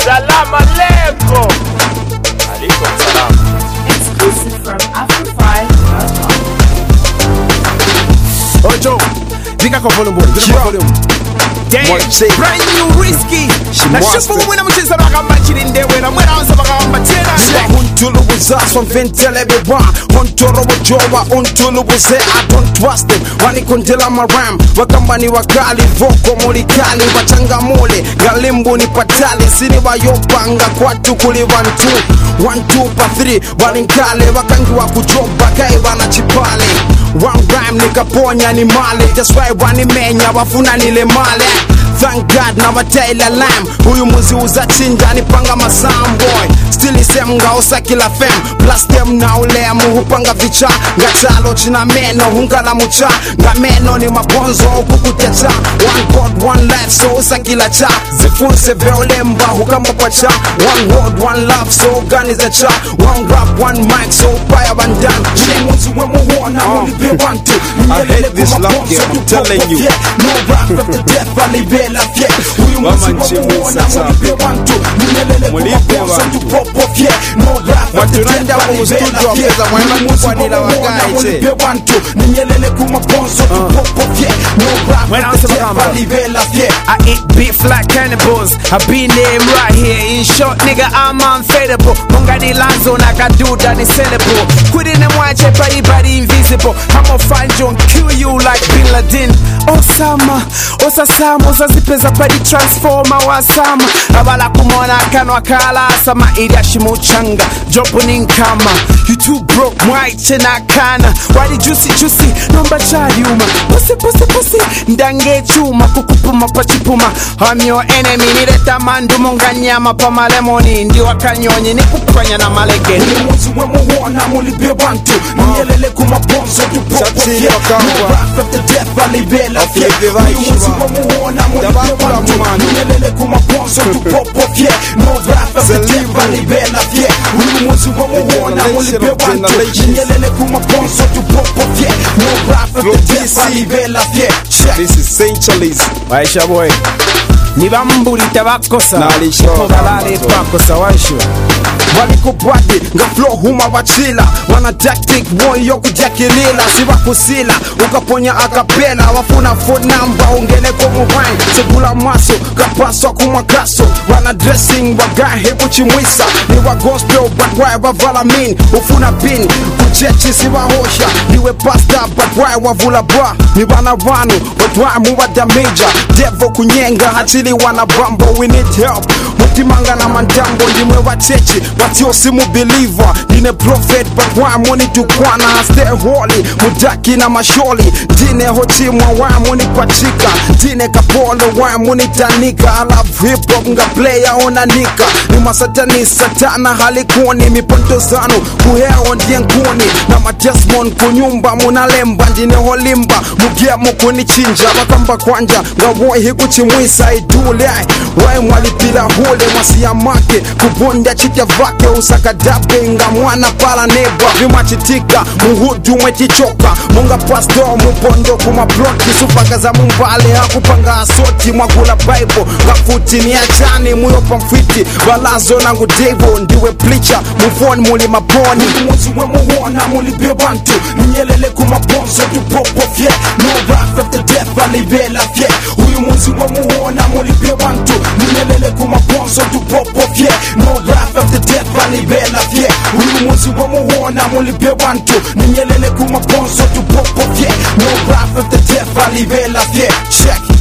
Salam alaikum. Alaikum salam. Exclusive from Afro5.com. Ojo, diga kwa volume boy, diga kwa volume. Damn, brand new risky. Na shufu mwena mchisa baka machini ndewe na mwena onsa baka mbatena. Huntulu buzas from ventele bewa. Huntoro wajowa, huntulu buze. I don't trust them. Wani kundila maram. Wakambani wakali, voko mulikali. Wachanga mule, galimbu ni patali. Sini wayopanga kwa tukuli 1, 2 1, 2 pa 3. Walinkale, wakangi wa kujoba. Kai wana chipale. One rhyme nikaponya ni male. That's why wanimenya wafuna nile male. Thank God na wataila lamb. Huyu muzi uza chinja nipanga masam boy. Still isem ngausa kila fem. Plus them na ulemu hupanga vicha. Ngachalo china meno hungala mucha. Nga meno ni mabonzo kukutecha. One God, one life so usa kila cha. Zifunse veolemba hukamba kwa cha. One word, one love so gani za cha. One rap, one mic so paya bandan. I hate this love game, I'm telling you. Mama nchimisa sabi Mulipe wantu Waturanda wa studio wapeza mwana mkwa nila wakaje When I'm I eat beef like cannibals. I be named right here. In short, nigga, I'm unfadable. Munga ni lanzo na kaduda ni sellable. Quitting them white chepa ibadi invisible. I'ma find you and kill you like Bin Laden. Osama, Osasama, Osasipeza body transformer wasama. Abala kumona kanwa kala sama iriashi mochanga. Jumping in kama. You too broke, white chena kana. Why the juicy, number chayuma. Pussy, ndange chuma kukupuma pachipuma. I'm your enemy, nileta mandu monga nyama pa malemoni. Ndi wakanyonyi ni kupanya na malege. Ni muzi wamuona mulibe wantu. Nyelele kumabonzo tupopofye. No rap of the death alibela fye. Ni muzi wamuona mulibe wantu. Nyelele kumabonzo tupopofye. No rap of the death alibela fye. Ni muzi wamuona mulibe wantu. Nyelele kumabonzo tupopofye. No rap of the death alibela fye. This is Saint Charles Waisha boy Nibambuli tabakosa Nalisho Kogalale pakosa waisho Walikubwadi nga flow huma wachila. Wana tactic boy yo kujakilila. Siwa kusila ukaponya akapela. Wafuna phone number ungene komu wine. Segula maso kapaswa kumakaso. Wana dressing wagahe kuchimwisa. Ni wa gospel but why wavala mean. Ufuna pin kuchechi siwa hosha. Niwe pasta but why wavula bra. Ni wana wanu but why muwa damager. Devil kunyenga hatili wana bambo. We need help mutimanga na mandambo. Ndimwe wachechi watio simu believer. Dine prophet but why money tukwana. Stay holy mudaki na masholi. Dine hochimwa why money pachika. Dine kapolo why money tanika. I love hip hop nga player onanika. Ni masatani satana halikuoni. Miponto zanu kuheo ndie nkuni. Na majesmon kunyumba munalemba. Dine holimba mugia mukuni chinja. Wakamba kwanja nga woi hiku chimwisa idule. Wai mwalipila hule mwasiyamake. Kubonda chike vake usakadabe nga mwana pala neba. Vimachitika muhudu mwetichoka. Munga pastor mupondo kumabloti. Supaka za mumbale hakupanga asoti. Mwagula bible gafuti ni achani muyopa mfiti. Balazo nangu devo ndiwe plicha. Mufoni muli maponi. Muzi we muwana muli bebantu. Nyelele kumabonzo tupopofye. No rap of the death alibela fye. Huyu muzi we muwana muli bebantu. Nyelele kumabonzo tupopofye. No rap of the death alibela fye. Huyu muzi we muwana muli bebantu. Nyelele kumabonzo tupopofye. No rap of the death alibela fye. Check